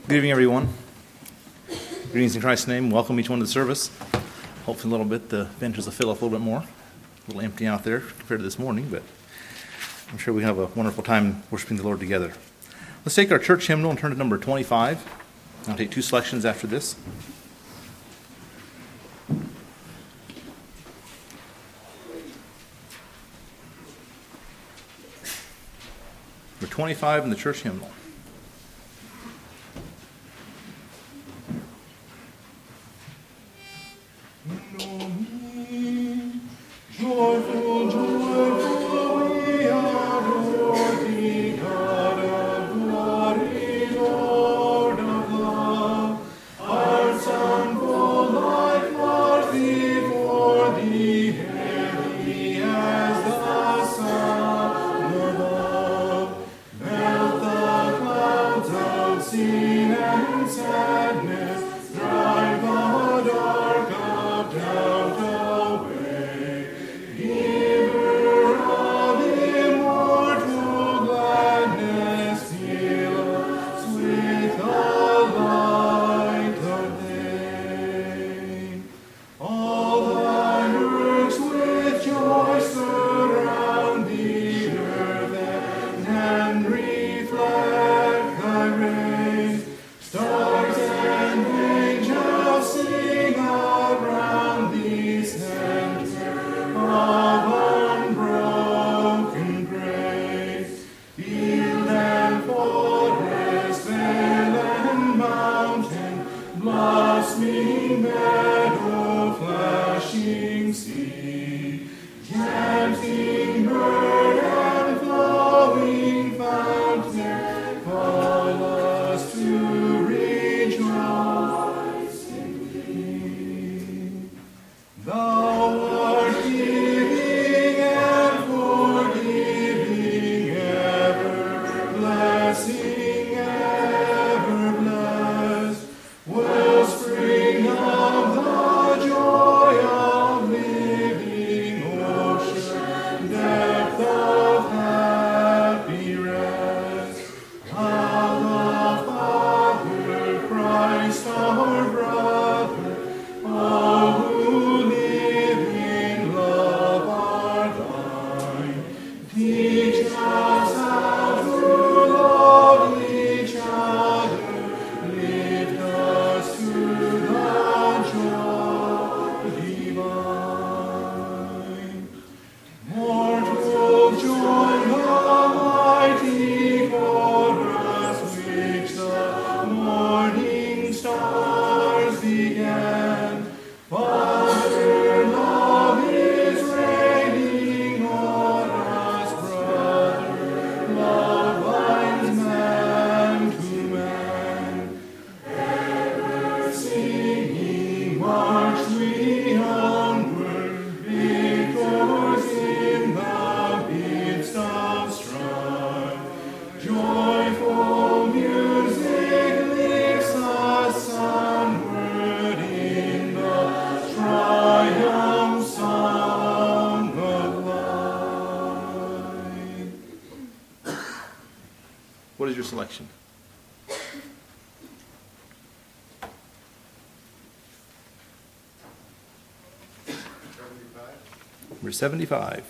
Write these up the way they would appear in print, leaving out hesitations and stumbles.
Good evening, everyone. Greetings in Christ's name. Welcome each one to the service. Hopefully, a little bit the benches will fill up a little bit more. A little empty out there compared to this morning, but I'm sure we have a wonderful time worshiping the Lord together. Let's take our church hymnal and turn to number 25. I'll take two selections after this. Number 25 in the church hymnal. Joyful, joyful, we adore thee, God of glory, Lord of love. Hearts unfold like flowers before thee, heavy as the sun above. Melt the clouds of sin and sadness, drive the dark of doubt away. What is your selection? Number 75.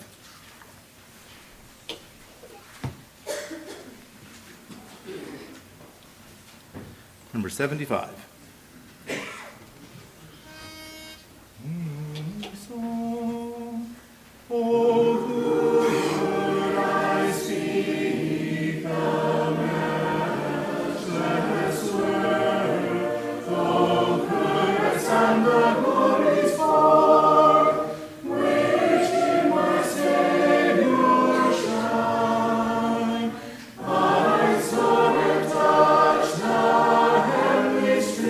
Number 75. Street.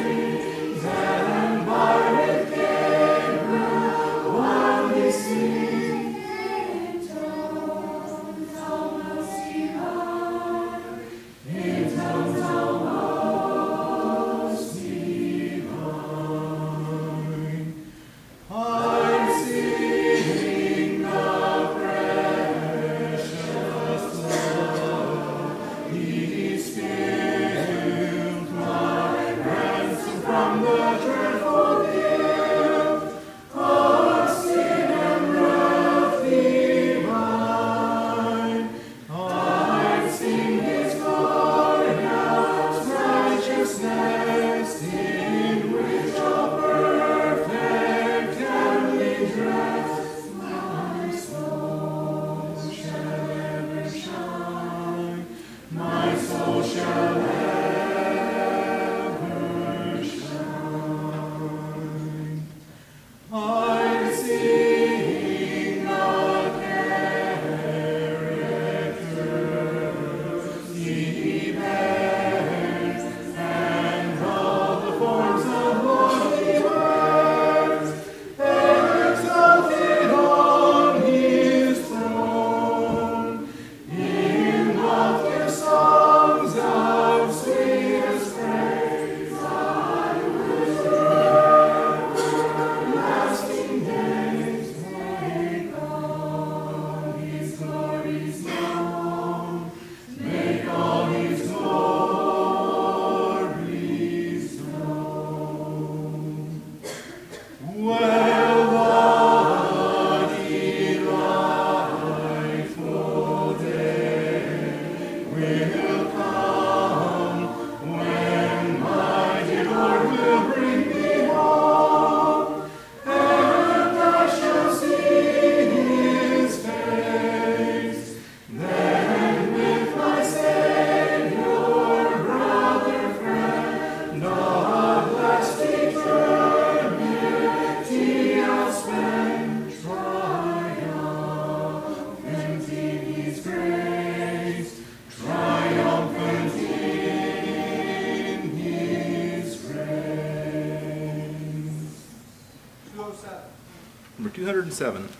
Number 207.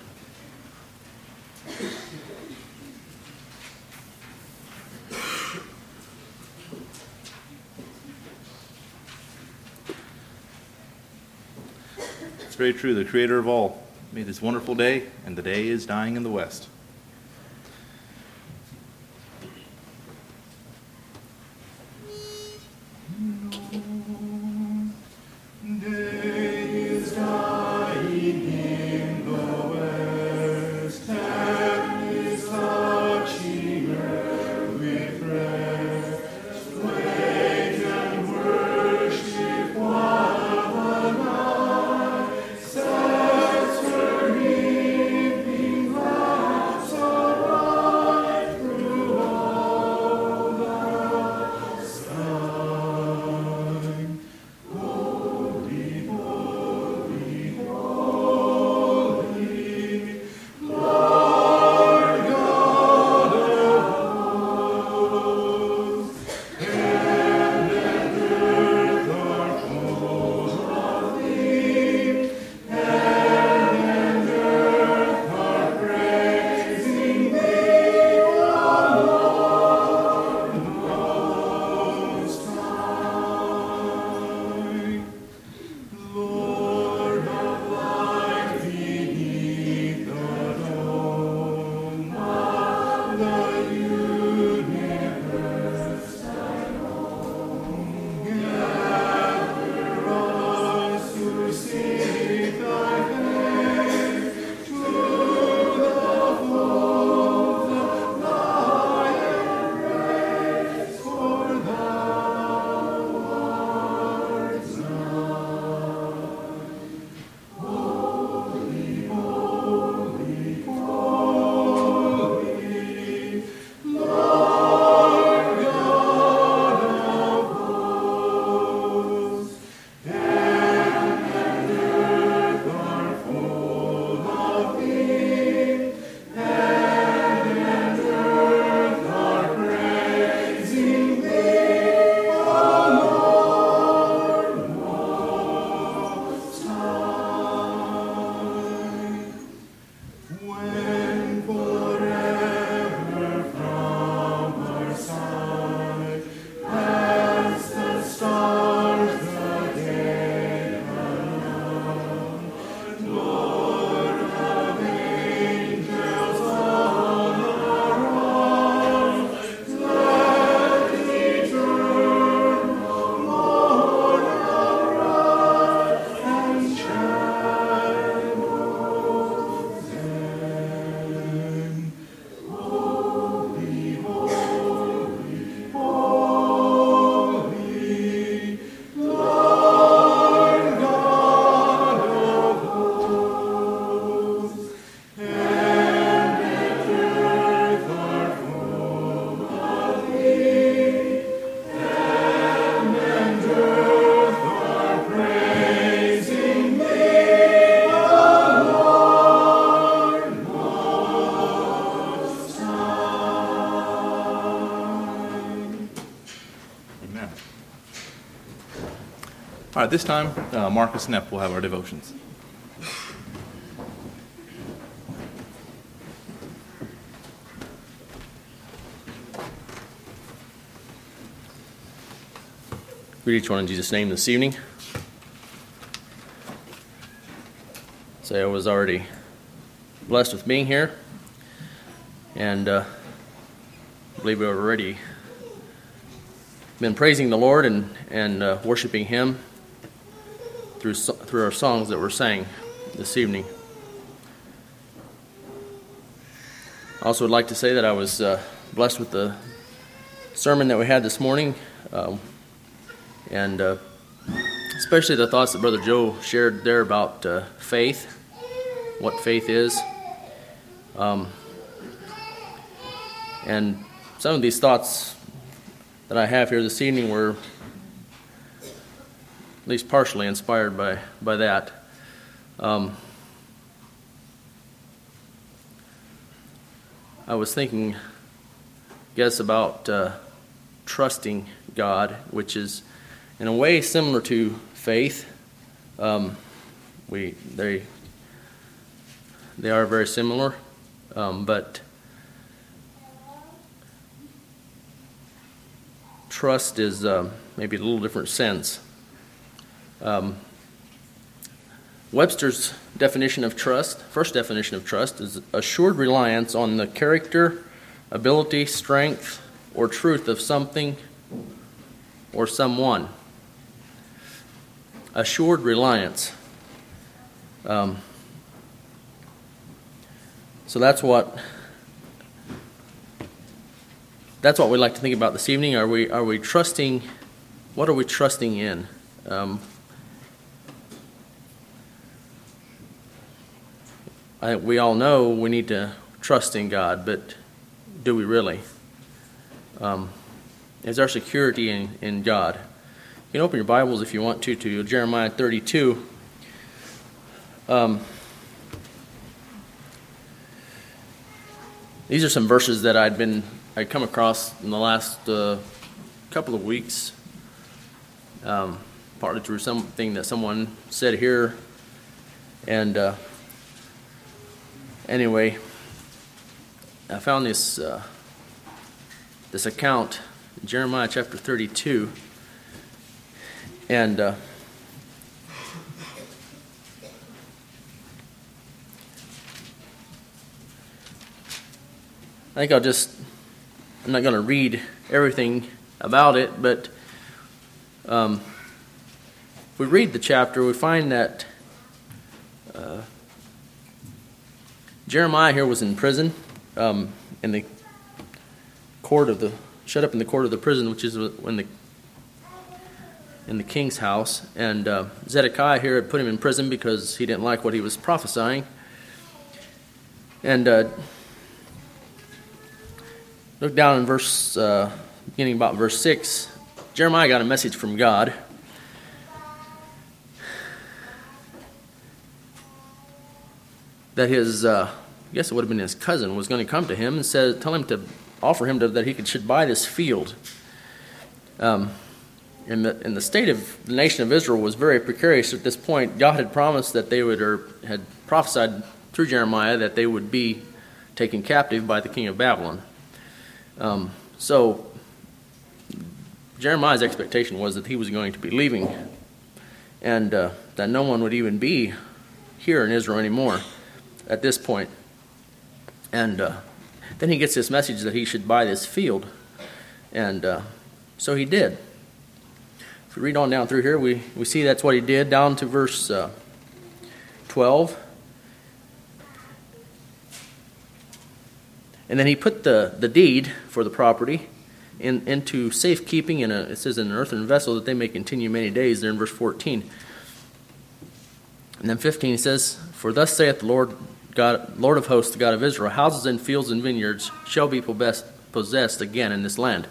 It's very true. The Creator of all made this wonderful day, and the day is dying in the west. All right, this time, Marcus Knepp will have our devotions. Greet each one in Jesus' name this evening. So I was already blessed with being here, and I believe we've already been praising the Lord and worshiping Him through our songs that we're sang this evening. I also would like to say that I was blessed with the sermon that we had this morning, and especially the thoughts that Brother Joe shared there about faith, what faith is. And some of these thoughts that I have here this evening were at least partially inspired by that. I was thinking, about trusting God, which is in a way similar to faith. They are very similar, but trust is maybe a little different sense. Webster's definition of trust, first definition of trust, is assured reliance on the character, ability, strength, or truth of something or someone. Assured reliance. So that's what we like to think about this evening. Are we trusting? What are we trusting in? We all know we need to trust in God, but do we really? Is our security in God? You can open your Bibles if you want to Jeremiah 32. These are some verses that I'd come across in the last couple of weeks, partly through something that someone said here, and anyway, I found this account in Jeremiah chapter 32, and I think I'm not going to read everything about it, but if we read the chapter, we find that Jeremiah here was in prison, in the shut up in the court of the prison, which is in the king's house, and Zedekiah here had put him in prison because he didn't like what he was prophesying, and look down in beginning about verse 6. Jeremiah got a message from God. That his, I guess it would have been his cousin, was going to come to him and tell him to offer him that he should buy this field. And the state of the nation of Israel was very precarious at this point. God had promised that they would, or had prophesied through Jeremiah, that they would be taken captive by the king of Babylon. So Jeremiah's expectation was that he was going to be leaving, and that no one would even be here in Israel anymore at this point. And then he gets this message that he should buy this field, and so he did. If we read on down through here, we see that's what he did, down to verse 12. And then he put the deed for the property into safekeeping it says in an earthen vessel, that they may continue many days, there in verse 14. And then 15 he says, "For thus saith the Lord God, Lord of hosts, the God of Israel, houses and fields and vineyards shall be possessed again in this land."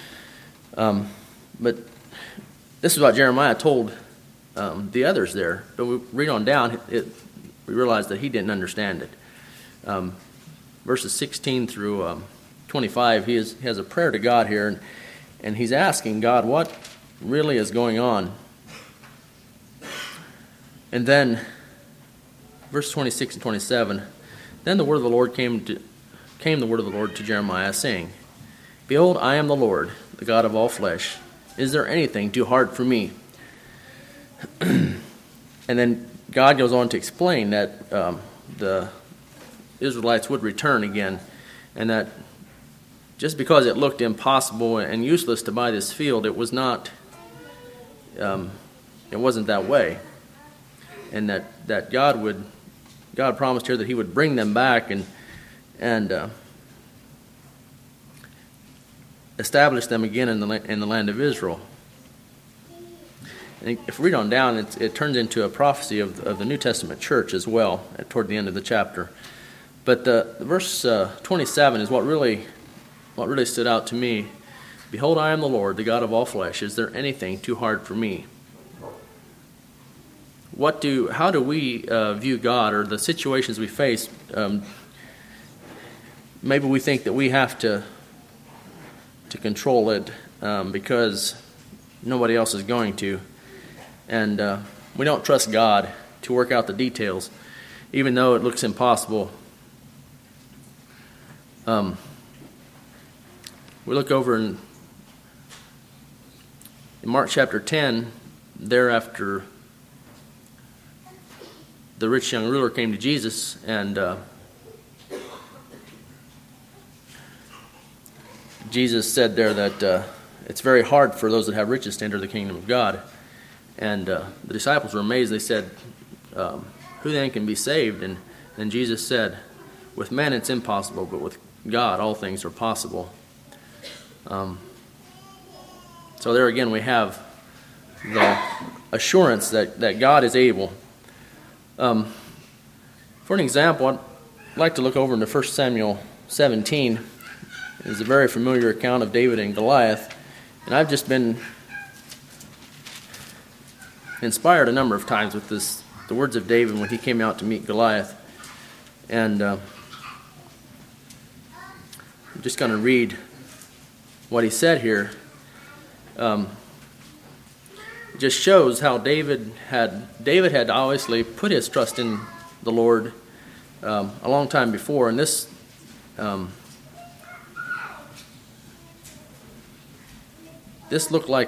But this is what Jeremiah told the others there. But we read on down, we realize that he didn't understand it. Verses 16 through 25, he has a prayer to God here, and he's asking God, what really is going on. And then, verse 26 and 27, then the word of the Lord came the word of the Lord to Jeremiah, saying, Behold, I am the Lord, the God of all flesh. Is there anything too hard for me? And then God goes on to explain that the Israelites would return again, and that just because it looked impossible and useless to buy this field, it was not. It wasn't that way, and that God promised here that He would bring them back and establish them again in the land of Israel. And if we read on down, it turns into a prophecy of the New Testament church as well, toward the end of the chapter. But the verse 27 is what really stood out to me. Behold, I am the Lord, the God of all flesh. Is there anything too hard for me? How do we view God, or the situations we face? Maybe we think that we have to control it because nobody else is going to. And we don't trust God to work out the details, even though it looks impossible. We look over in Mark chapter 10, thereafter the rich young ruler came to Jesus, and Jesus said there that it's very hard for those that have riches to enter the kingdom of God. And the disciples were amazed. They said, who then can be saved? And then Jesus said, with men it's impossible, but with God all things are possible. So there again we have the assurance that God is able. For an example, I'd like to look over into 1 Samuel 17. It is a very familiar account of David and Goliath. And I've just been inspired a number of times with the words of David when he came out to meet Goliath. And I'm just going to read what he said here. It just shows how David had obviously put his trust in the Lord a long time before, and this looked like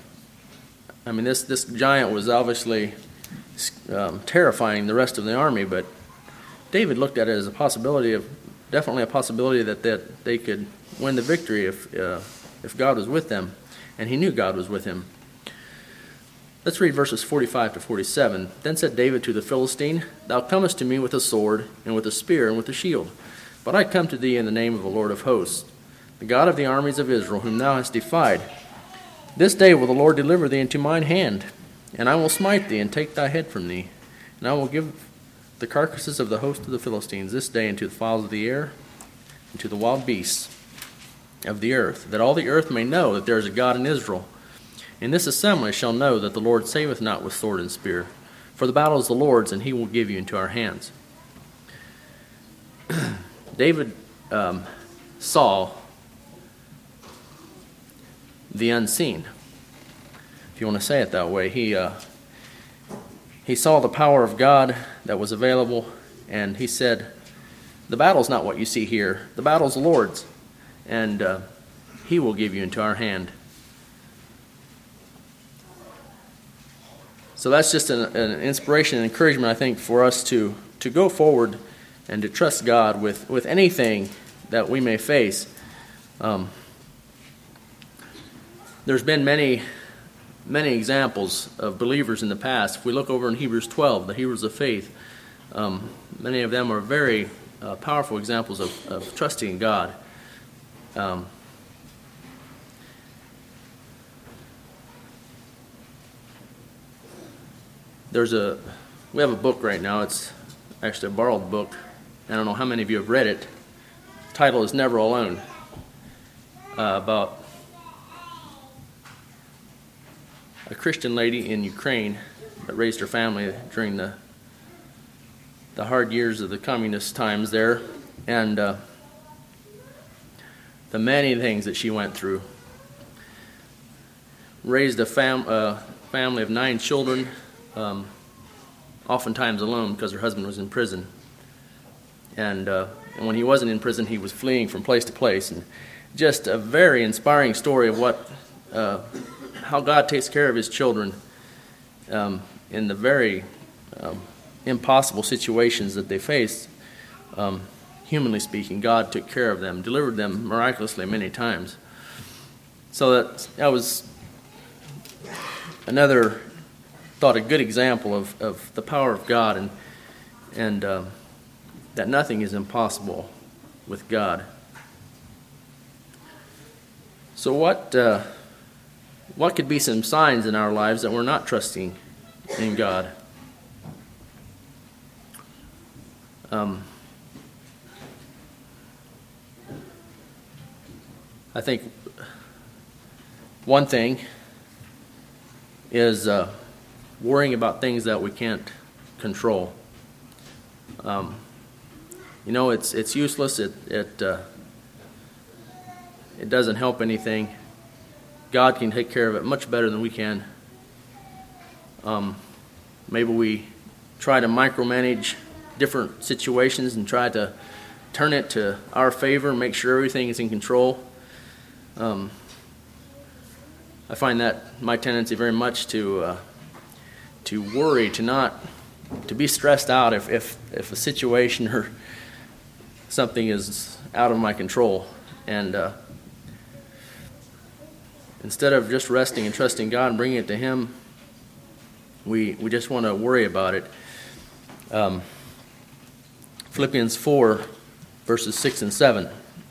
this giant was obviously terrifying the rest of the army, but David looked at it as definitely a possibility that they could win the victory if God was with them, and he knew God was with him. Let's read verses 45 to 47. Then said David to the Philistine, Thou comest to me with a sword, and with a spear, and with a shield. But I come to thee in the name of the Lord of hosts, the God of the armies of Israel, whom thou hast defied. This day will the Lord deliver thee into mine hand, and I will smite thee, and take thy head from thee. And I will give the carcasses of the host of the Philistines this day into the fowls of the air, and to the wild beasts of the earth, that all the earth may know that there is a God in Israel. And this assembly shall know that the Lord saveth not with sword and spear, for the battle is the Lord's, and he will give you into our hands. David saw the unseen, if you want to say it that way. He saw the power of God that was available, and he said, the battle's not what you see here. The battle's the Lord's, and he will give you into our hand. So that's just an inspiration and encouragement, I think, for us to go forward and to trust God with anything that we may face. There's been many examples of believers in the past. If we look over in Hebrews 12, the heroes of faith, many of them are very powerful examples of trusting in God. We have a book right now. It's actually a borrowed book. I don't know how many of you have read it. The title is Never Alone, about a Christian lady in Ukraine that raised her family during the hard years of the communist times there, and the many things that she went through. raised a family of 9 children, oftentimes alone because her husband was in prison. And when he wasn't in prison, he was fleeing from place to place. And just a very inspiring story of how God takes care of his children in the very impossible situations that they faced. Humanly speaking, God took care of them, delivered them miraculously many times. So that was another, a good example of the power of God and that nothing is impossible with God. So what could be some signs in our lives that we're not trusting in God? I think one thing is worrying about things that we can't control. It's useless. It doesn't help anything. God can take care of it much better than we can. Maybe we try to micromanage different situations and try to turn it to our favor and make sure everything is in control. I find that my tendency very much to worry, to be stressed out if a situation or something is out of my control. And instead of just resting and trusting God and bringing it to Him, we just want to worry about it. Philippians 4, verses 6 and 7.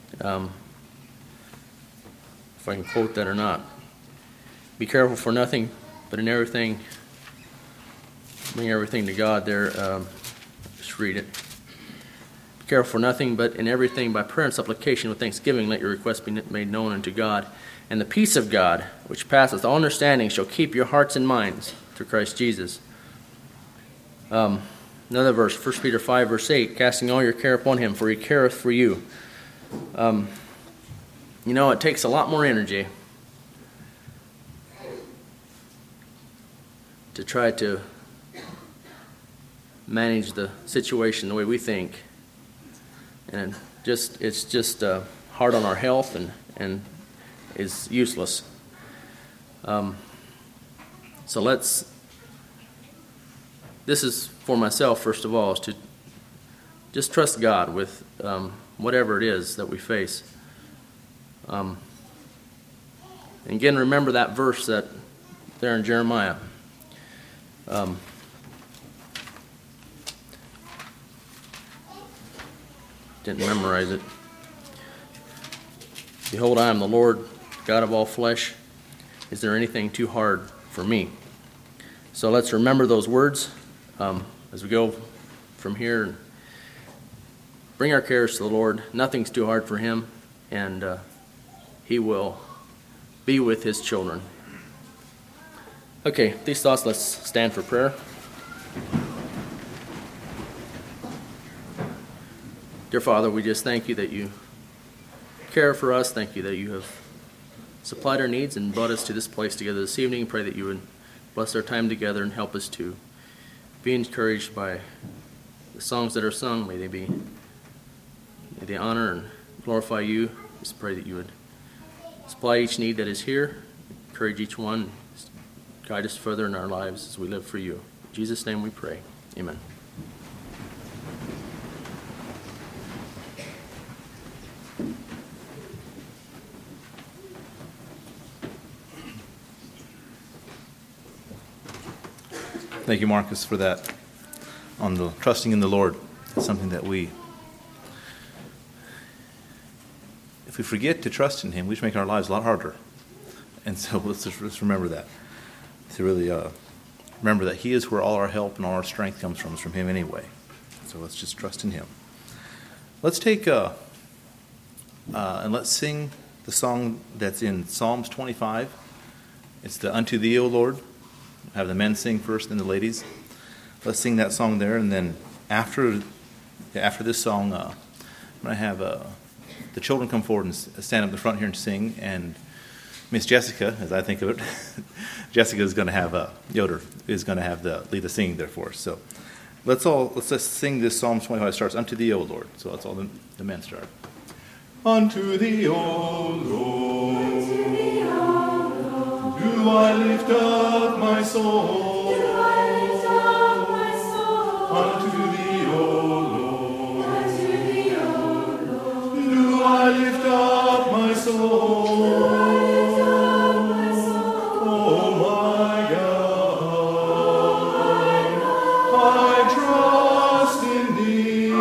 If I can quote that or not. Be careful for nothing, but in everything, bring everything to God there. Just read it. Be careful for nothing, but in everything, by prayer and supplication with thanksgiving, let your requests be made known unto God. And the peace of God, which passeth all understanding, shall keep your hearts and minds through Christ Jesus. Another verse, 1 Peter 5, verse 8, casting all your care upon Him, for He careth for you. It takes a lot more energy to try to manage the situation the way we think. And it's just hard on our health and is useless. This is for myself, first of all, is to just trust God with whatever it is that we face. And again, remember that verse that there in Jeremiah. Didn't memorize it. Behold, I am the Lord, God of all flesh. Is there anything too hard for me? So let's remember those words as we go from here. And bring our cares to the Lord. Nothing's too hard for Him, and He will be with His children. Okay, these thoughts, let's stand for prayer. Dear Father, we just thank You that You care for us. Thank You that You have supplied our needs and brought us to this place together this evening. Pray that You would bless our time together and help us to be encouraged by the songs that are sung. May they honor and glorify You. Just pray that You would supply each need that is here, encourage each one, guide us further in our lives as we live for You. In Jesus' name we pray. Amen. Thank you, Marcus, for that on the trusting in the Lord. It's something that if we forget to trust in Him, we just make our lives a lot harder. And so let's remember that. To really remember that He is where all our help and all our strength comes from Him anyway. So let's just trust in Him. Let's take and let's sing the song that's in Psalms 25. It's the Unto Thee, O Lord. Have the men sing first, then the ladies. Let's sing that song there, and then after this song, I'm going to have the children come forward and stand up in the front here and sing, and Miss Jessica, as I think of it, Jessica is going to have Yoder is going to have lead the singing there for us. So let's just sing this Psalm 25. It starts, "Unto thee, O Lord." So let's all the men start. Unto thee, O Lord, do I lift up my soul. Unto thee, O Lord, do I lift up my soul. Oh my God, I trust in thee.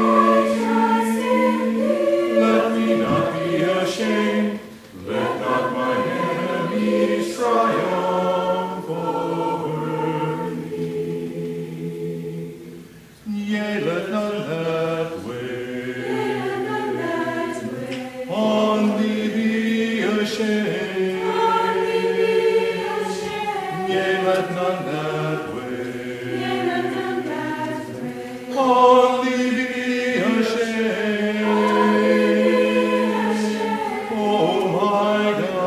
Let me not be ashamed. Let not my enemies triumph over me. Yea, let none that way on thee be ashamed. Yea, let none that way on thee be ashamed. Oh my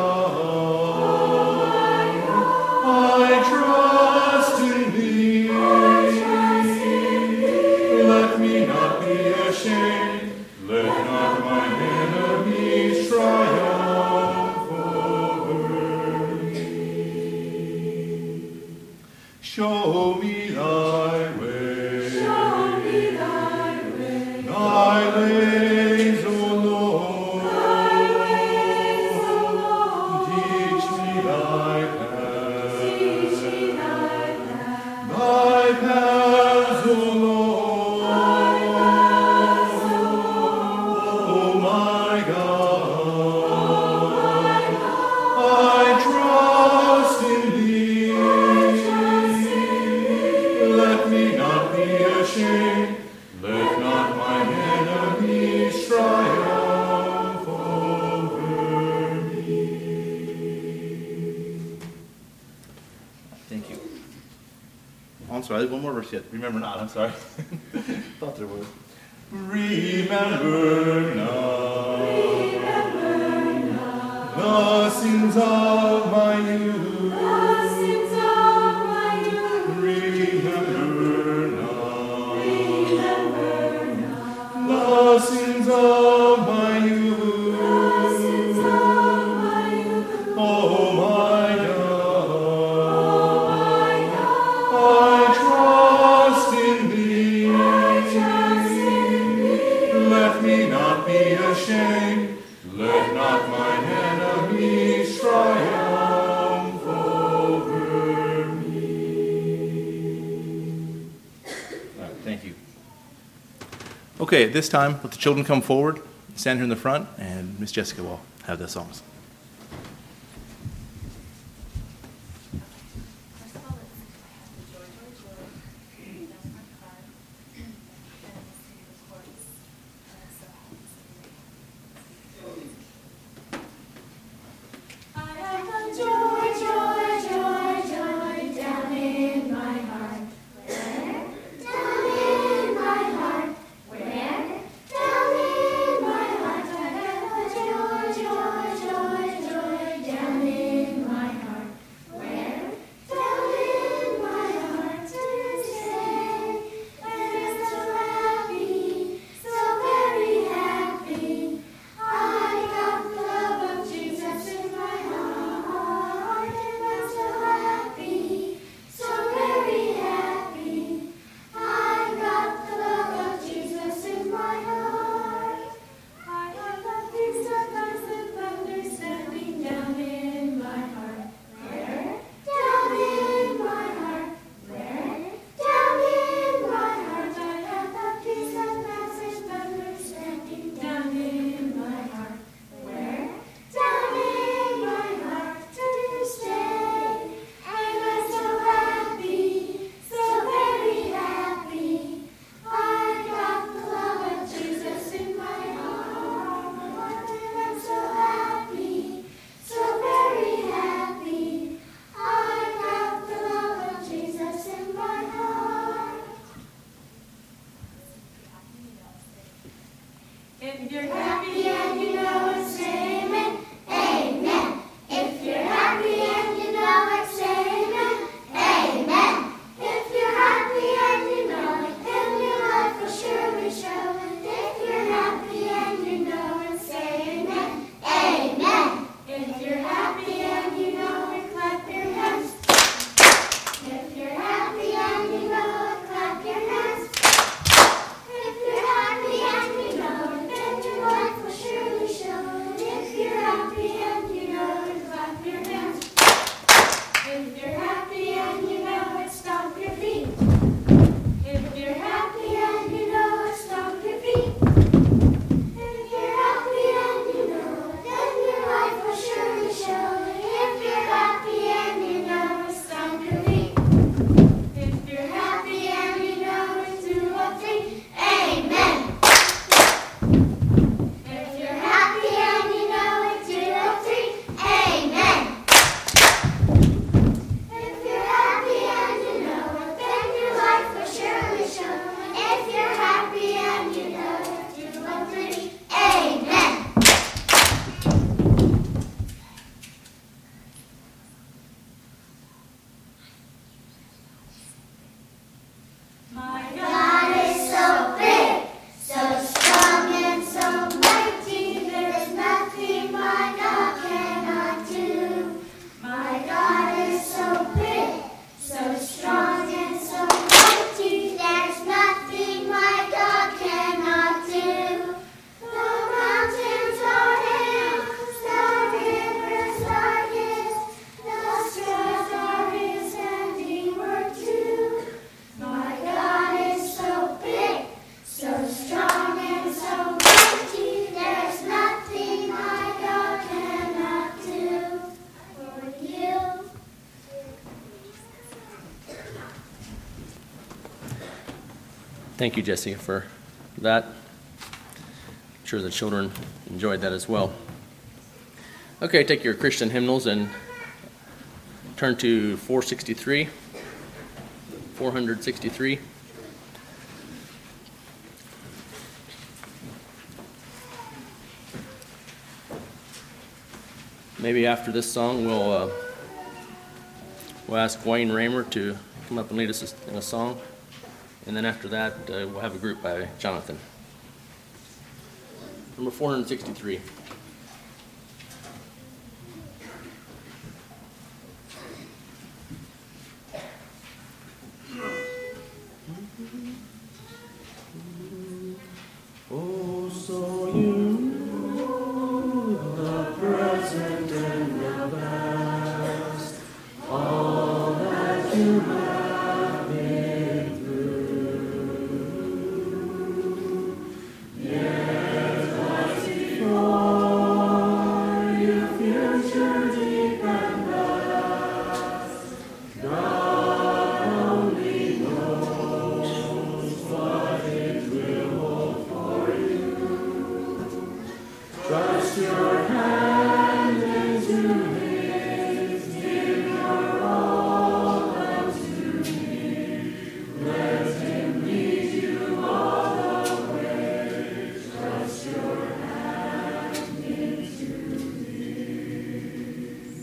God, I trust in thee. Let me not be ashamed. Let not my enemies triumph over me. Show me thy way. Thy ways, O Lord. Teach me thy paths. Thy paths, O Lord. Oh my God, I trust in thee. Let me not be ashamed. Let not my enemies triumph over me. Thank you. Oh, I'm sorry, there's one more verse yet. Remember not, I'm sorry. Thought there was. Remember not the sins of my youth. Remember not the sins of my youth. Oh my God, I trust in thee. Let me not be ashamed. Let not my enemies triumph over me. All right, thank you. Okay, at this time, let the children come forward, stand here in the front, and Miss Jessica will have the songs. I have a joy, joy, joy, joy down in my heart. Where? Down in my heart. Where? Down in my heart. I have a joy, joy, joy Thank you, Jesse, for that. I'm sure the children enjoyed that as well. Okay, take your Christian hymnals and turn to 463. 463. Maybe after this song, we'll ask Wayne Raymer to come up and lead us in a song. And then after that, we'll have a group by Jonathan. Number 463. Oh, so you know the present and the past, all that you have been through. Yet what's before you, future deep and vast, God only knows what it will hold for you. Trust your hand into His, give your all unto Him. Let Him lead you all the way. Trust your hand into His.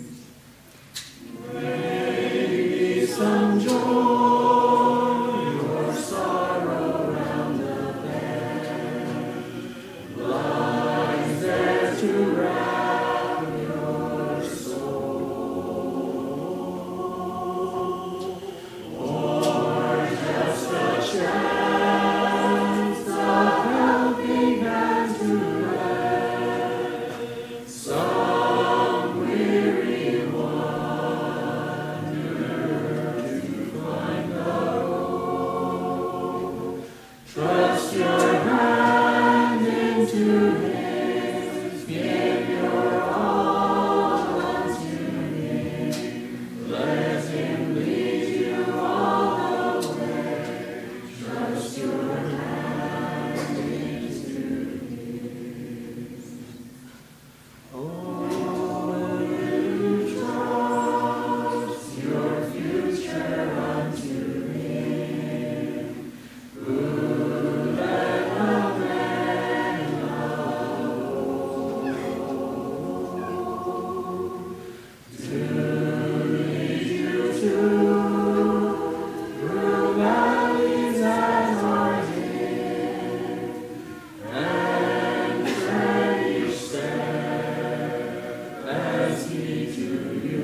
Maybe some joy or sorrow round the bend lies there to wrap your soul, or just a chance of helping hand to rest some weary wanderer to find the road. Trust your hand into His, give your all unto Him. Let Him lead you all the way. Trust your hand into His. Oh, will you trust your future unto Him? Who let a man to lead you through valleys and hard hills, and tread each step as He to you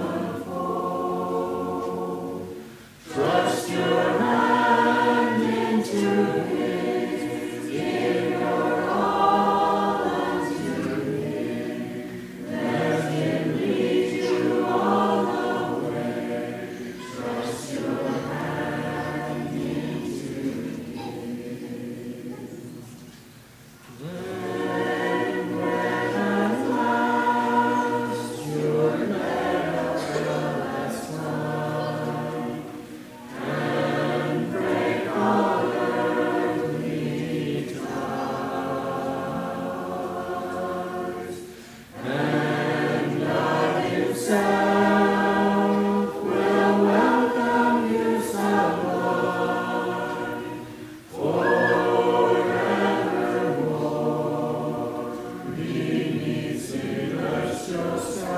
unfolds. Trust your hand into His, give your all unto Him. Let Him lead you all the way. Trust your hand into His. Then when at last you're led up the last time, and break all earthly ties, and God Himself will welcome you sublime forevermore beneath celestial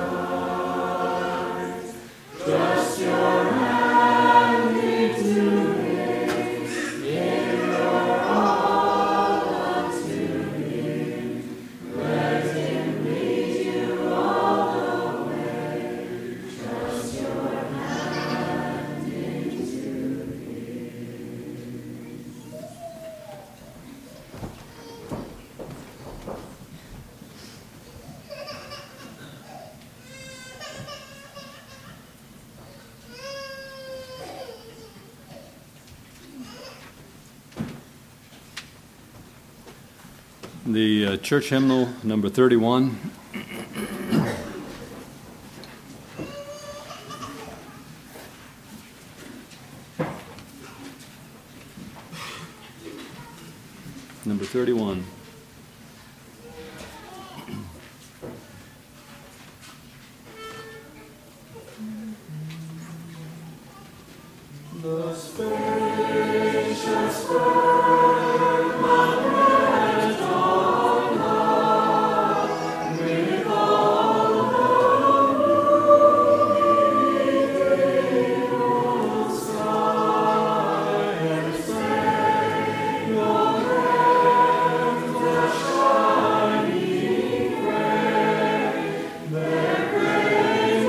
skies. Trust your hand into His, give your all unto Him. Let Him lead you all the way. Trust your hand into His. The church hymnal, number 31. number 31. The spacious firmament on high, with all the blue sky, and say your hands are shining gray, their grace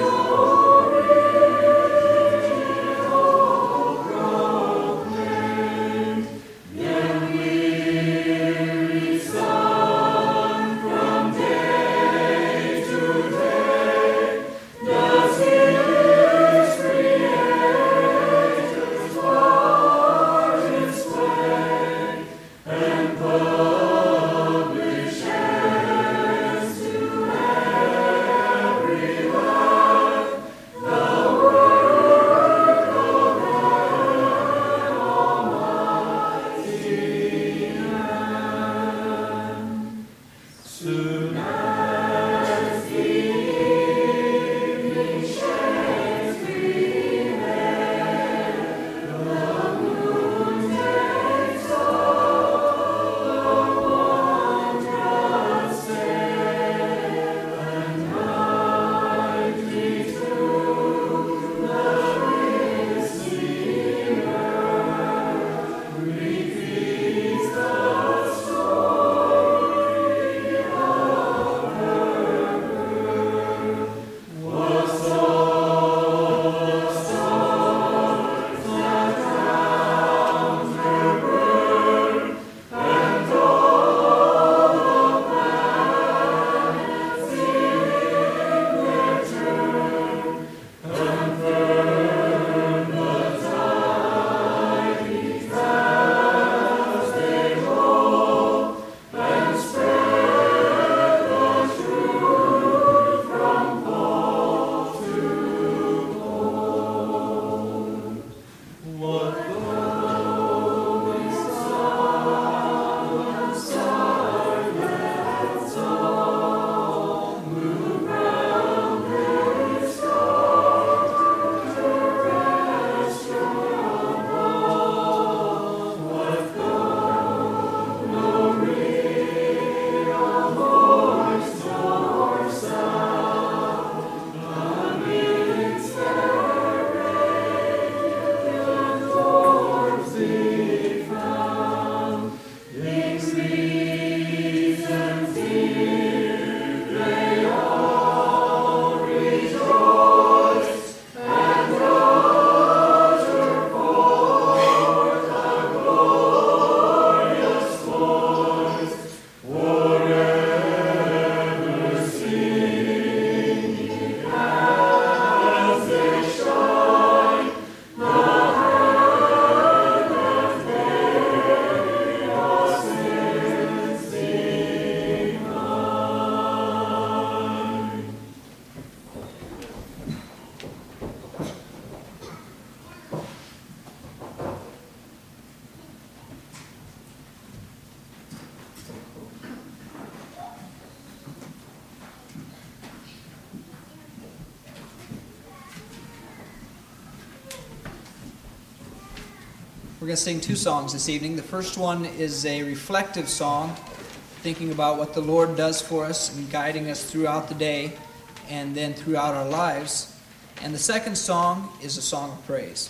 We're going to sing two songs this evening. The first one is a reflective song, thinking about what the Lord does for us and guiding us throughout the day and then throughout our lives. And the second song is a song of praise.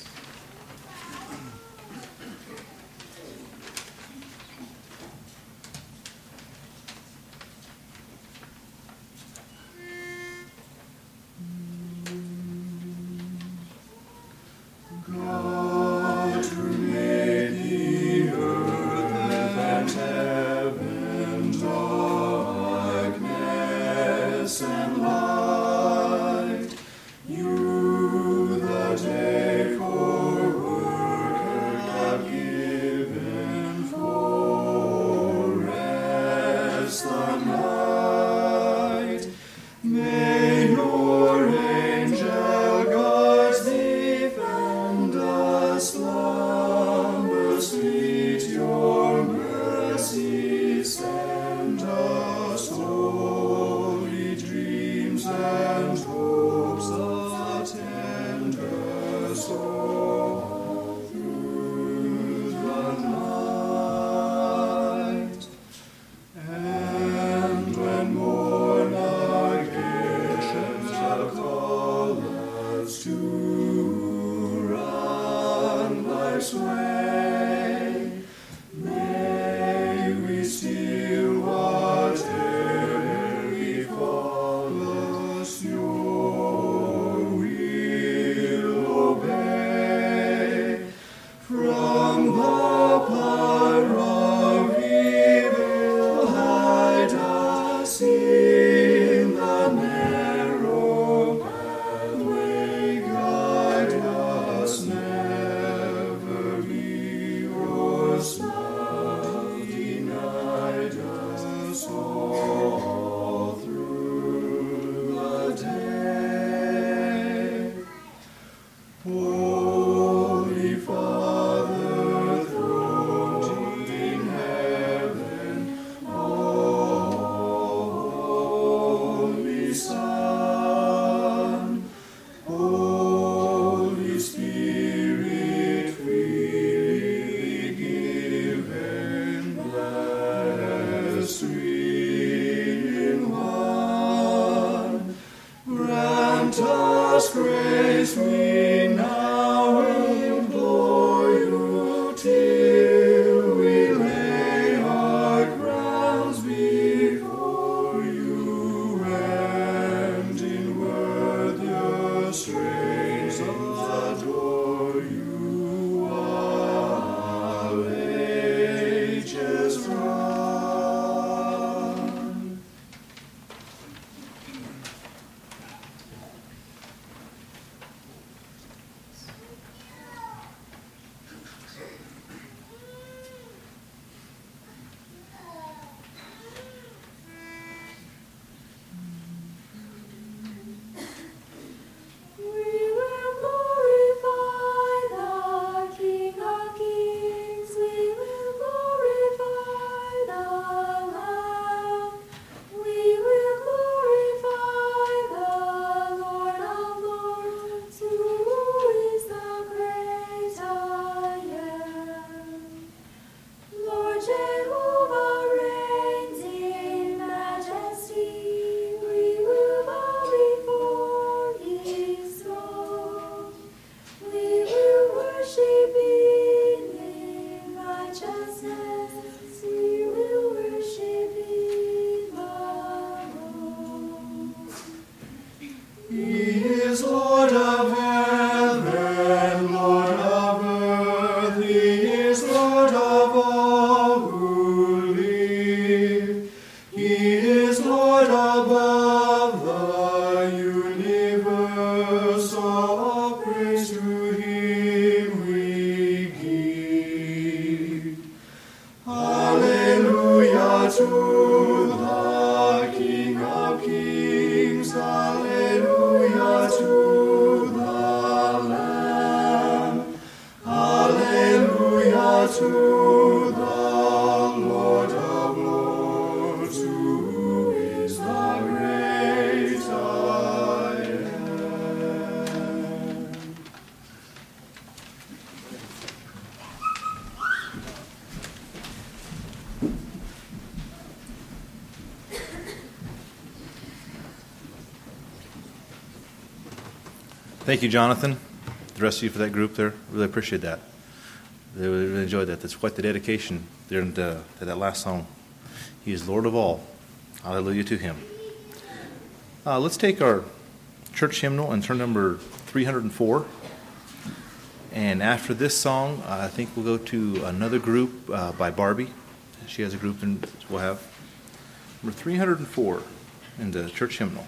May your angel guards defend us. Thank you, Jonathan. The rest of you for that group there. Really appreciate that. They really enjoyed that. That's quite the dedication there to that last song. He is Lord of all. Hallelujah to him. Let's take our church hymnal and turn number 304. And after this song, I think we'll go to another group by Barbie. She has a group, and we'll have number 304 in the church hymnal.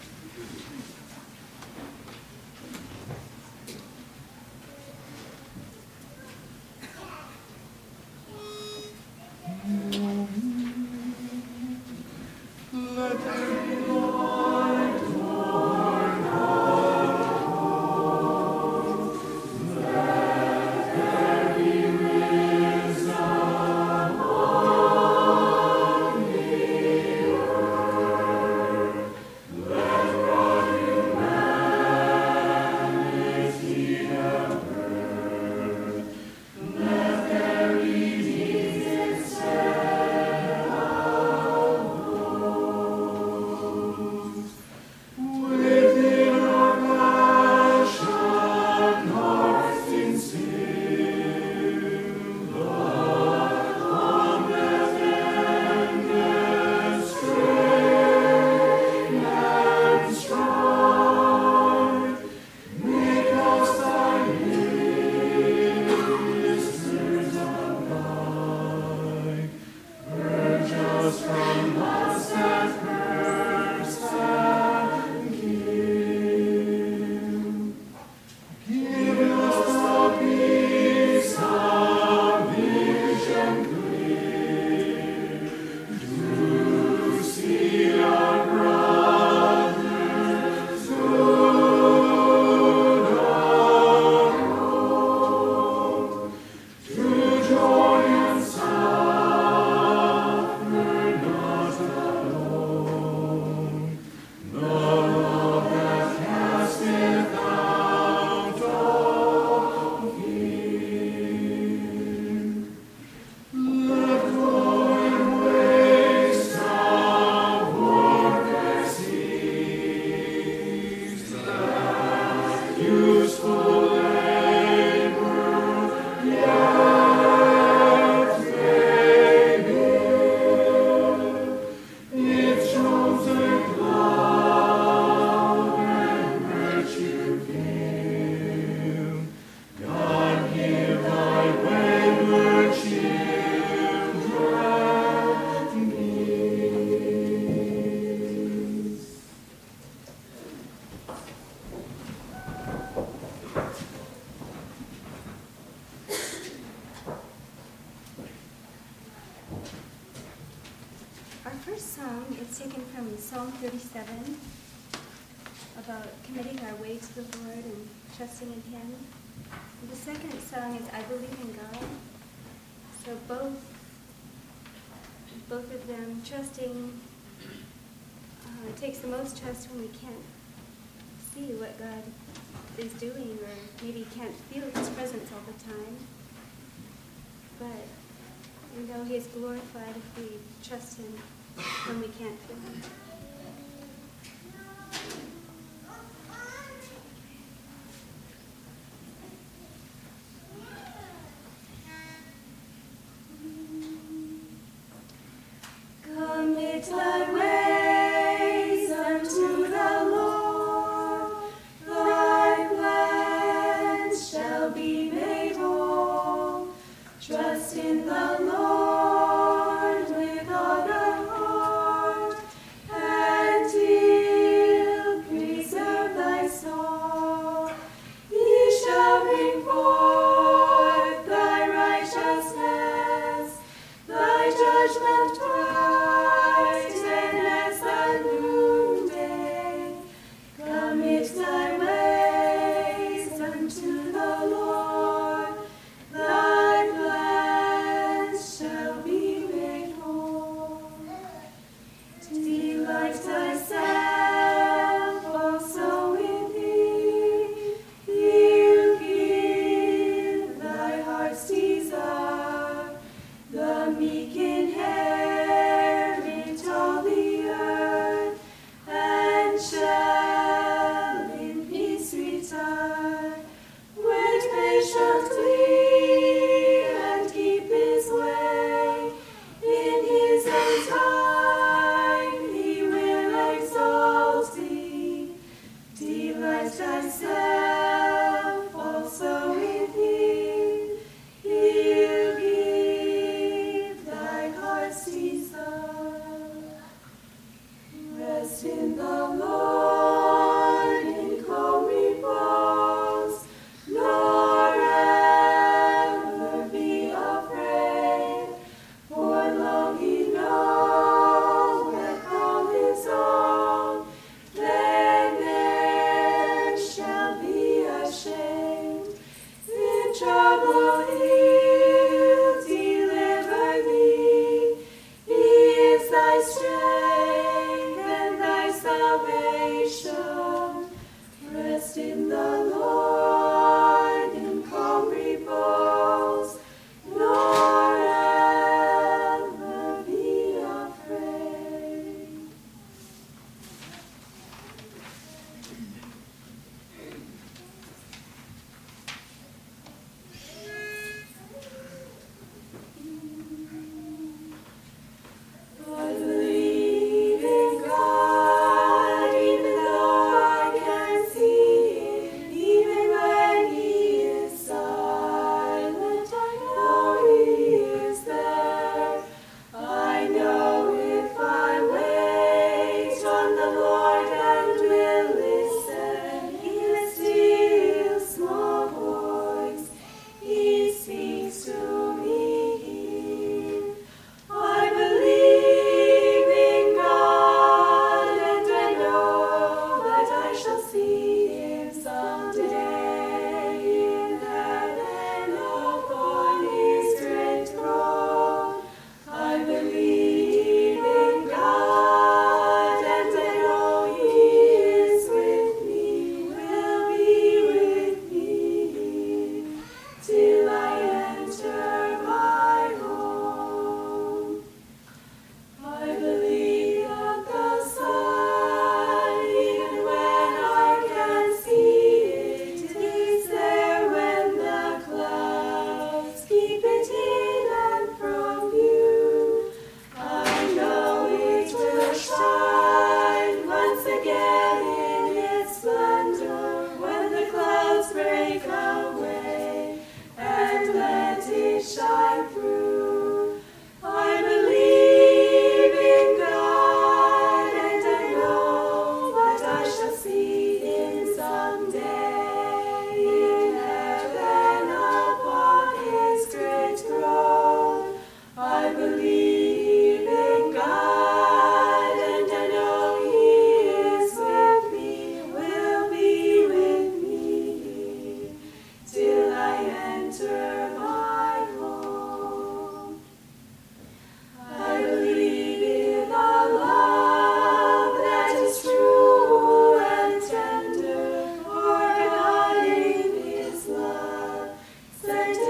Our first song is taken from Psalm 37 about committing our way to the Lord and trusting in Him. And the second song is I Believe in God. So both of them trusting. It takes the most trust when we can't see what God is doing, or maybe can't feel His presence all the time. But we know He is glorified if we trust Him when we can't feel Him. Commit thy ways unto the Lord, thy plans shall be made whole. Trust in the Lord with all your heart,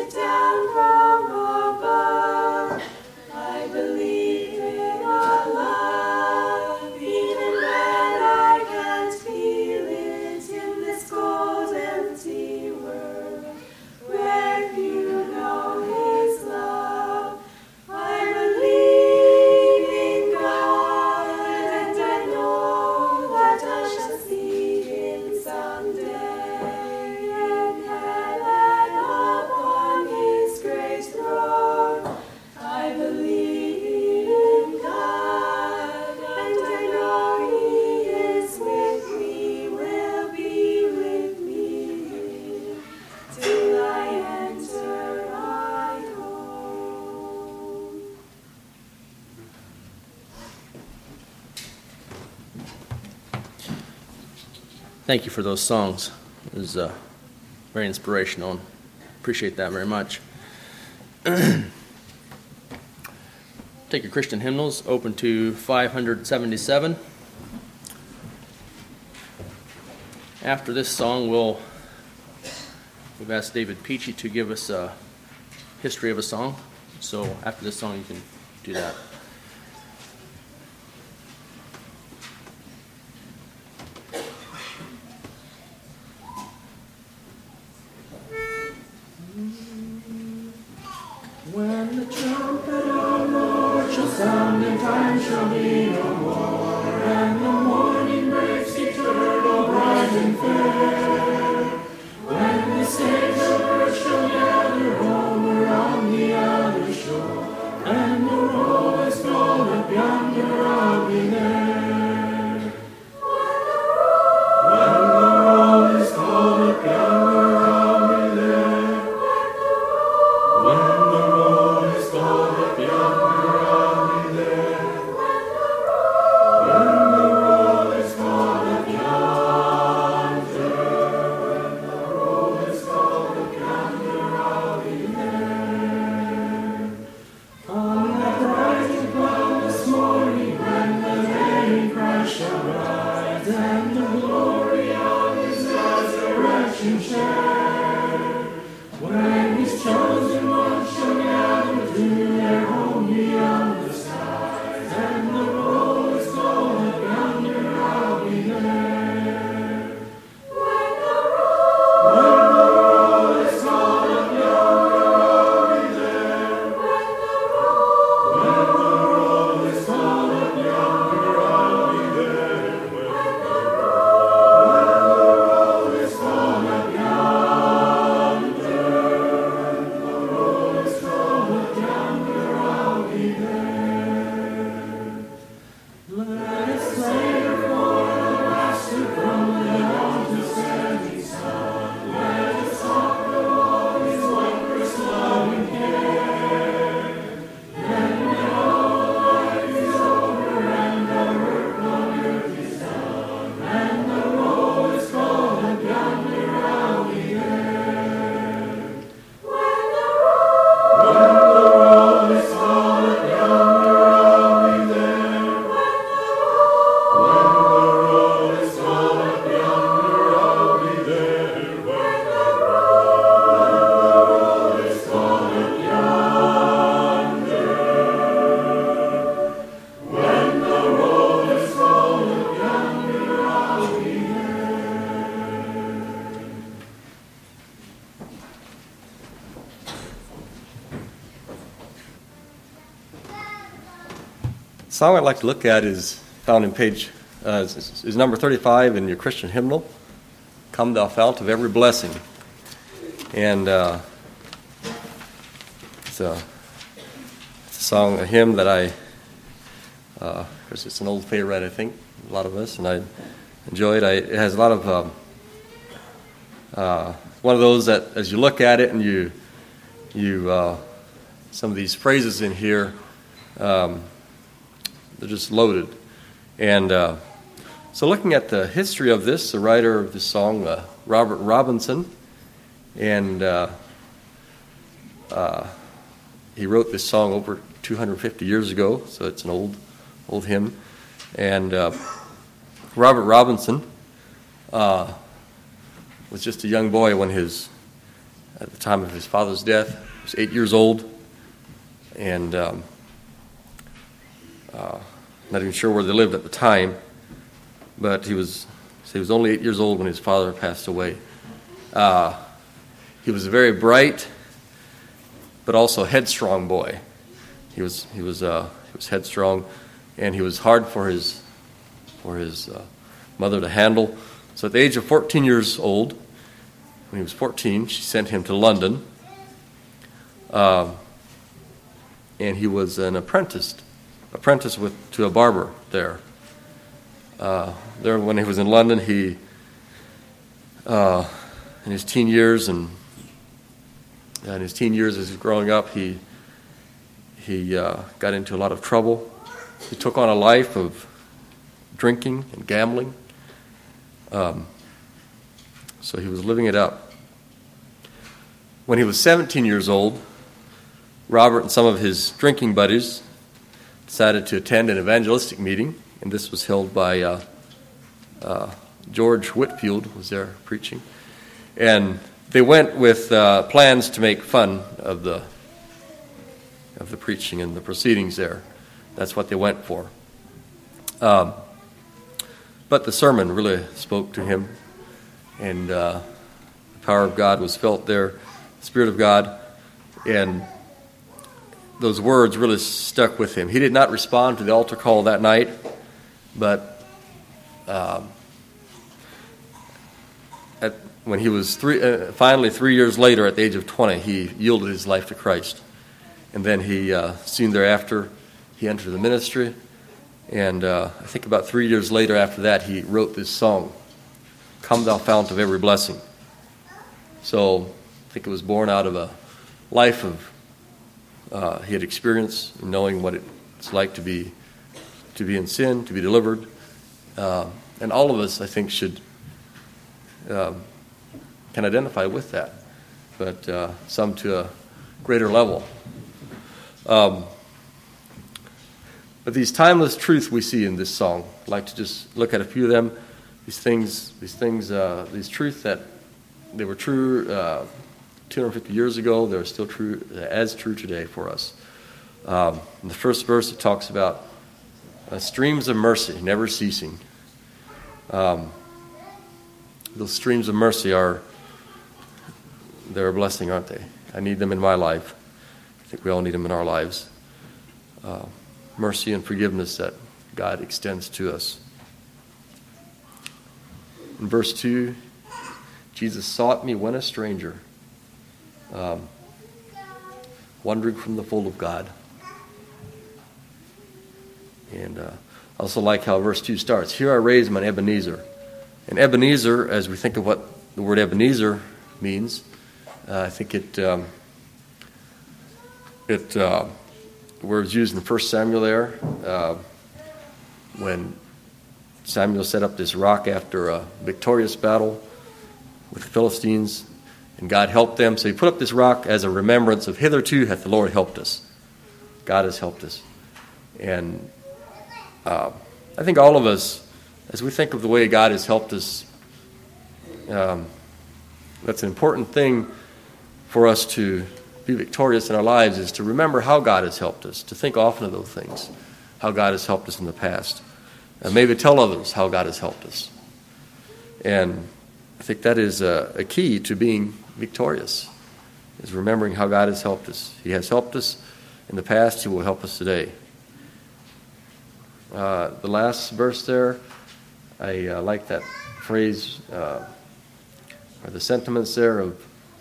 it down from above. I believe in a love, even when I can't feel it in this cold, empty world, where few know His love. I believe in God, and I know that I shall see Him someday in heaven upon His great throne. I believe in God, and I know He is with me, will be with me till I enter my home. Thank you for those songs. It was very inspirational, and appreciate that very much. Take your Christian hymnals, open to 577. After this song, we've asked David Peachy to give us a history of a song. So after this song, you can do that. When the trumpet of the Lord shall sound, and time shall be no more, and the morning breaks eternal, bright and fair. When the saints of earth shall gather over on the other shore, and the roll is called up yonder, I'll be there. When the roll is called up yonder, I'll be there. When the roll is called up yonder, I'll be there. When the roll is called up yonder, when the roll is called up yonder, I'll be there. On that bright and cloudless morning, when the day in Christ shall rise, and the glory of His resurrection share, when His chosen ones shall gather to their home beyond the skies, and the roll is called up yonder, I'll be there. When the roll is called up yonder, I'll be there. When the roll is called up yonder, I'll be there. When the roll is called up yonder, the roll is called up yonder, I'll be there. Let us labor for the Master from the dawn to setting sun. Let us talk of all His wondrous love and care. Then when all life is over and our work on earth is done, and the roll is called up yonder, I'll be there. When the roll is called up yonder, I'll be there. When the roll is called up yonder, I'll be there. When the roll is called up yonder, when the roll is called up yonder, I'll be there. The song I'd like to look at is found in page, is number 35 in your Christian hymnal, Come Thou Fount of Every Blessing. And it's a song, a hymn that of course it's an old favorite, I think, a lot of us, and I enjoy it. It has a lot of, one of those that as you look at it and you some of these phrases in here, they're just loaded. And so looking at the history of this, the writer of this song, Robert Robinson, and he wrote this song over 250 years ago, so it's an old hymn. And Robert Robinson was just a young boy when his at the time of his father's death. He was 8 years old, and not even sure where they lived at the time, but he was only 8 years old when his father passed away. He was a very bright, but also headstrong boy. He was headstrong, and he was hard for his mother to handle. So at the age of 14 years old, when he was 14, she sent him to London, and he was an apprentice to a barber there. There, when he was in London, he in his teen years as he was growing up, he got into a lot of trouble. He took on a life of drinking and gambling. So he was living it up. When he was 17 years old, Robert and some of his drinking buddies decided to attend an evangelistic meeting, and this was held by George Whitefield was there preaching. And they went with plans to make fun of the preaching and the proceedings there. That's what they went for. But the sermon really spoke to him, and the power of God was felt there, the Spirit of God, and those words really stuck with him. He did not respond to the altar call that night, but when he was finally 3 years later, at the age of 20, he yielded his life to Christ. And then he, soon thereafter, he entered the ministry. And I think about 3 years later after that, he wrote this song, "Come Thou Fount of Every Blessing." So I think it was born out of a life of he had experienced, knowing what it's like to be in sin, to be delivered. And all of us, I think, should can identify with that, but some to a greater level. But these timeless truths we see in this song, I'd like to just look at a few of them. These truths that they were true 250 years ago, they're still true, as true today for us. In the first verse, it talks about streams of mercy never ceasing. Those streams of mercy they're a blessing, aren't they? I need them in my life. I think we all need them in our lives. Mercy and forgiveness that God extends to us. In verse 2, Jesus sought me when a stranger, wandering from the fold of God. And I also like how verse 2 starts. Here I raise mine Ebenezer. And Ebenezer, as we think of what the word Ebenezer means, I think the word was used in 1 Samuel there, when Samuel set up this rock after a victorious battle with the Philistines, and God helped them. So he put up this rock as a remembrance of hitherto hath the Lord helped us. God has helped us. And I think all of us, as we think of the way God has helped us, that's an important thing for us to be victorious in our lives, is to remember how God has helped us, to think often of those things, how God has helped us in the past, and maybe tell others how God has helped us. And I think that is a key to being victorious, is remembering how God has helped us. He has helped us in the past. He will help us today. The last verse there, I like that phrase, or the sentiments there of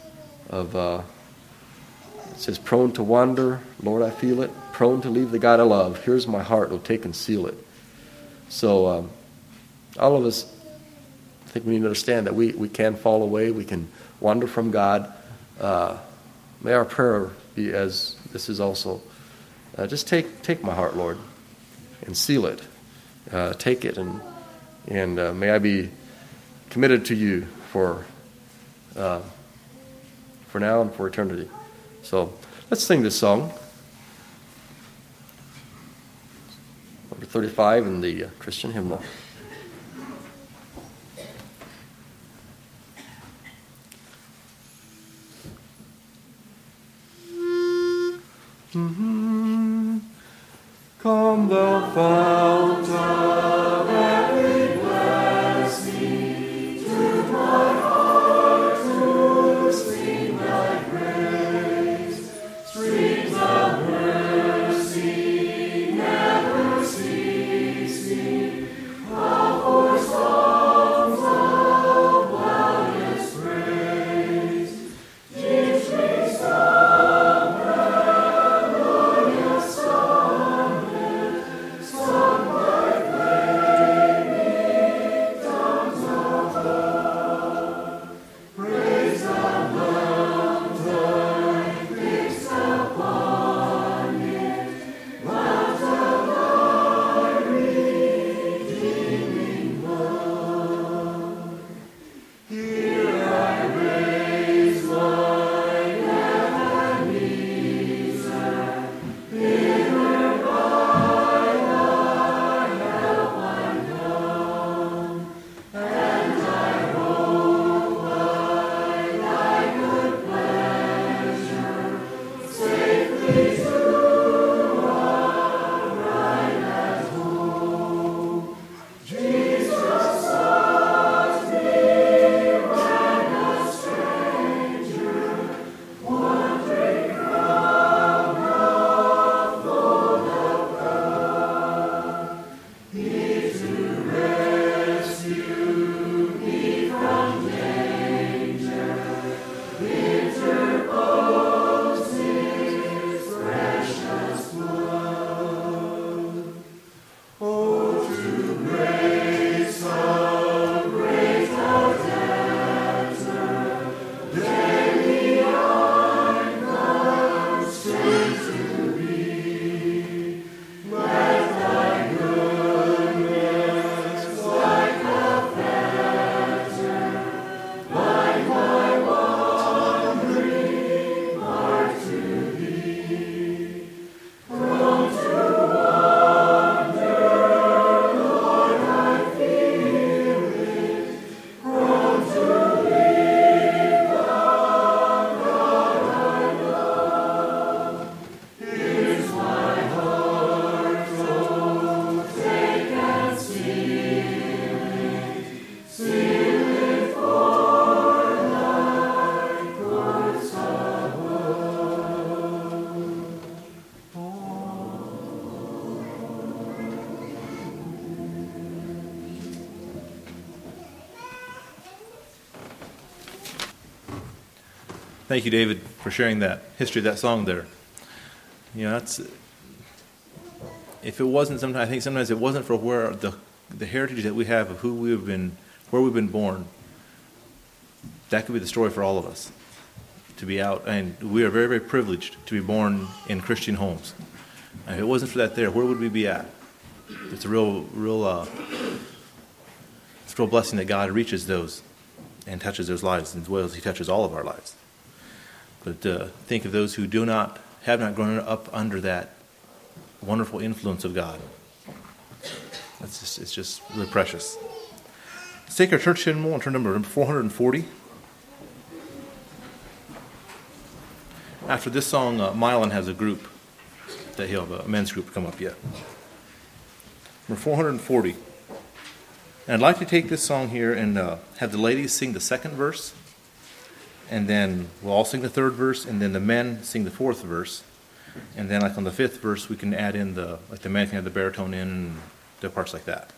it says, prone to wander, Lord, I feel it. Prone to leave the God I love. Here's my heart, oh, take and seal it. So all of us, I think we need to understand that we can fall away. We can wander from God. May our prayer be as this is also. Just take my heart, Lord, and seal it. Take it, and may I be committed to you for now and for eternity. So let's sing this song, number 35 in the Christian hymnal. Come thou fount of every blessing, to my heart to sing thy praise. Streams of mercy never ceasing, how for songs of loudest praise. Teach me some melodious sonnet, sung by flaming tongues of love. Praise the mountain fixed upon it, mount of thy redeeming love. Here I raise mine Ebenezer, hither by thy help I come, and I hope by thy good pleasure safely to arrive at home. Jesus sought me when a stranger, wandering from the fold of God. He to rescue me from danger, interposed his precious blood. Oh, to grace of great desert, daily I'm constrained to be. Let thy goodness, like a fetter, bind my wandering heart to thee. Prone to wander, Lord, I feel it. Prone to leave the God I love. Here's my heart, oh, take and seal it for thy courts above. Thank you, David, for sharing that history of that song there. You know, that's if it wasn't sometimes I think sometimes it wasn't for where the heritage that we have of who we've been, where we've been born. That could be the story for all of us to be out, and we are very, very privileged to be born in Christian homes. And if it wasn't for that there, where would we be at? It's a real blessing that God reaches those and touches those lives as well as He touches all of our lives. But think of those who have not grown up under that wonderful influence of God. It's just really precious. Let's take our church hymn and turn number 440. After this song, Milan has a group that he'll have a men's group come up yet. Number 440. And I'd like to take this song here and have the ladies sing the second verse, and then we'll all sing the third verse, and then the men sing the fourth verse, and then like on the fifth verse we can add in the men can add the baritone in and the parts like that.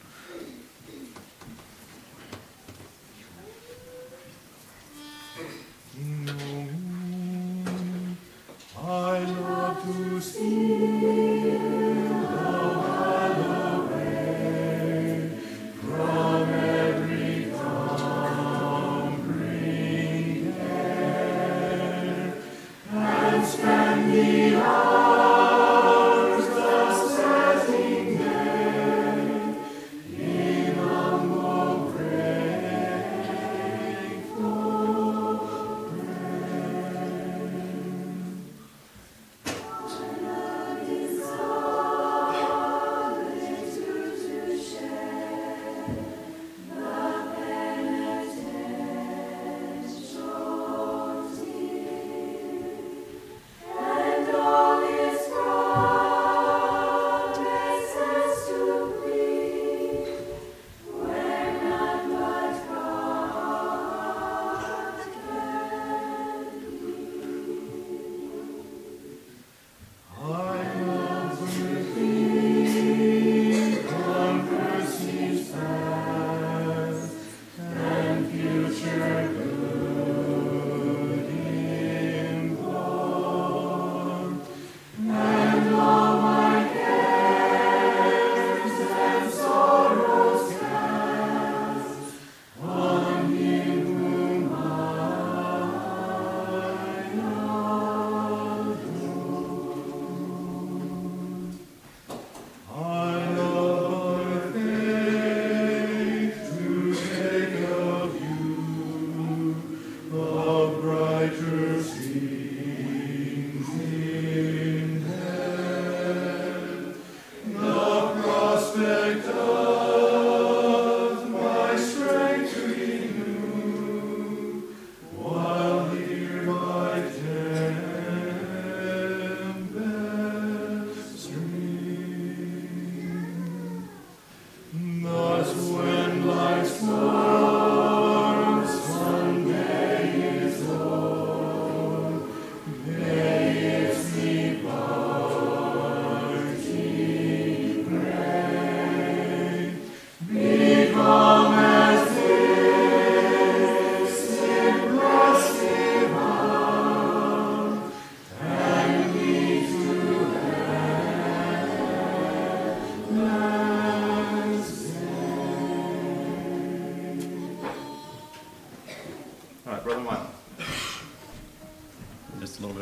I love to steal the wild away from every conquering care, and spend the hours of setting there in humble grateful and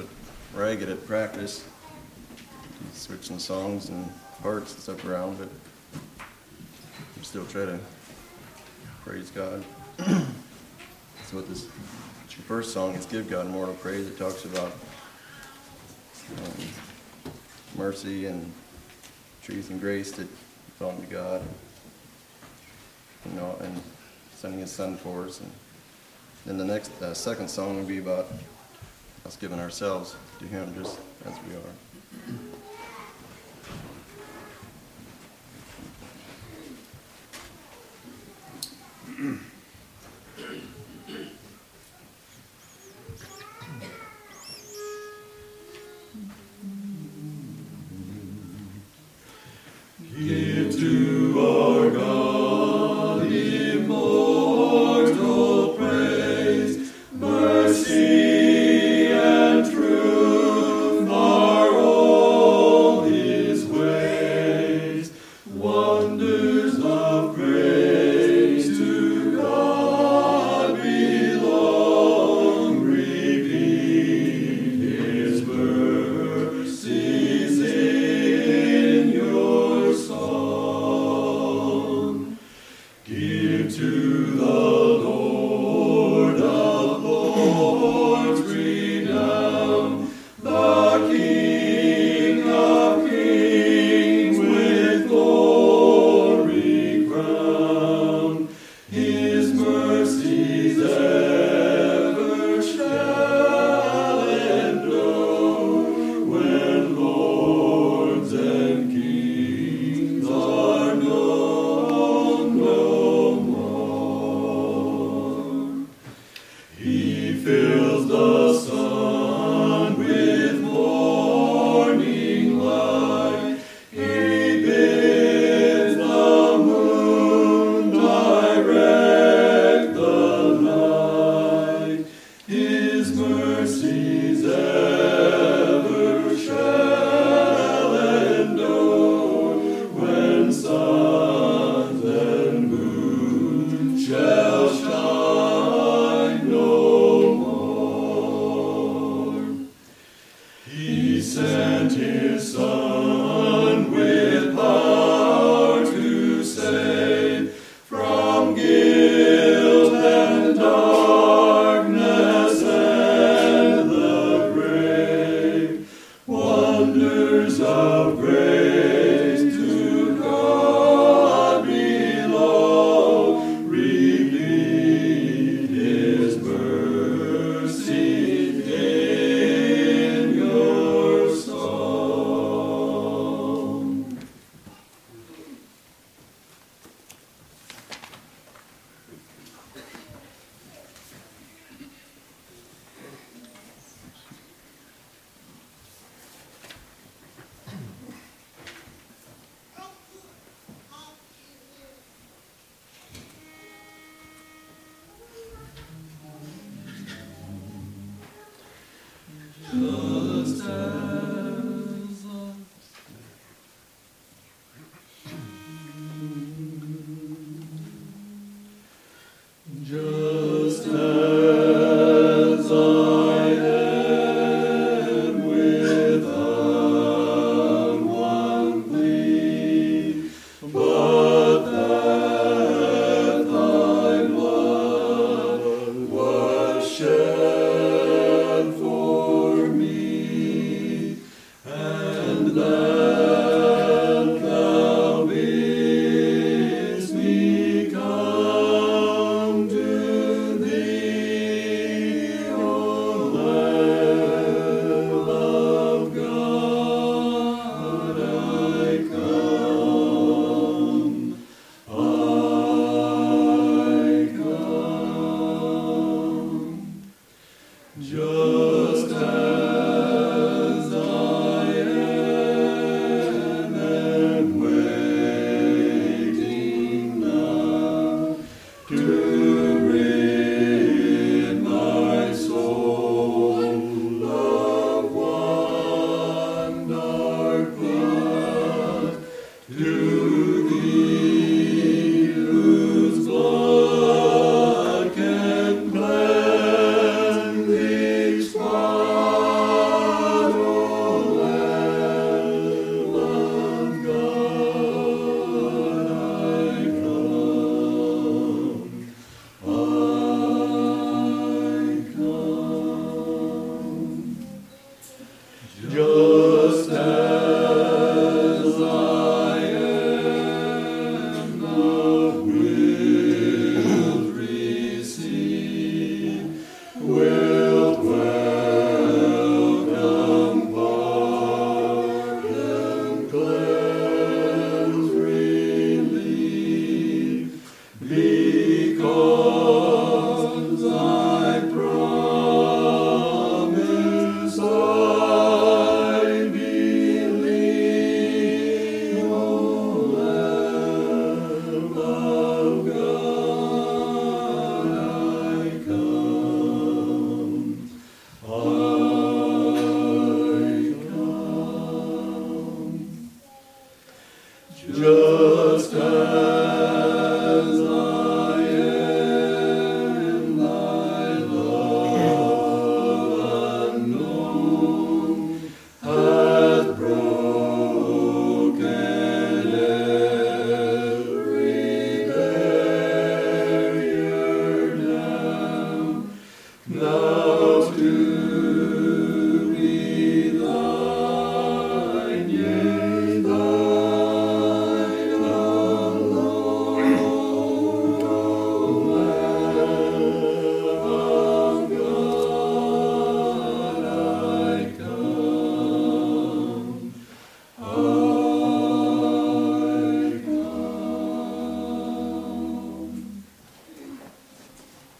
ragged at practice, switching songs and parts and stuff around, but we still try to praise God. So with this first song, it's Give God Immortal Praise. It talks about mercy and truth and grace that belong to God, and sending His Son for us. And then the next second song will be about us giving ourselves to Him just as we are. Give to our God immortal praise, mercy and truth are all His ways, wonders of grace to God belong, repeat His mercies in your song. Give to the Lord of Lords renown, the King of Kings with glory crowned. His mercies ever shall endure, when lords and kings are known no more. He fills the sun with morning light. He bids the moon direct the night. His mercies ever shall endure, when suns and moon shall shine no more. He sent His Son with power to save from guilt and darkness and the grave. Wonders of grace to God belong, repeat His mercy in your song. Joy